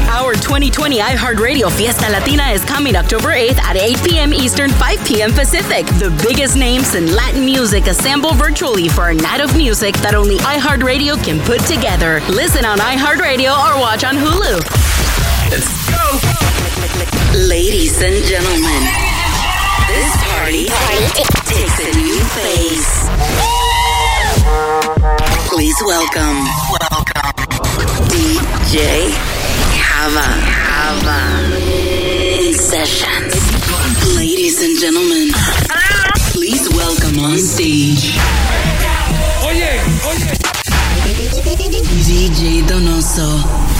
Our 2020 iHeartRadio Fiesta Latina is coming October 8th at 8 p.m. Eastern, 5 p.m. Pacific. The biggest names in Latin music assemble virtually for a night of music that only iHeartRadio can put together. Listen on iHeartRadio or watch on Hulu. Let's go! Ladies and gentlemen, this party takes a new phase. Please welcome DJ Hava in sessions. Ladies and gentlemen, please welcome on stage Oye. DJ Donoso.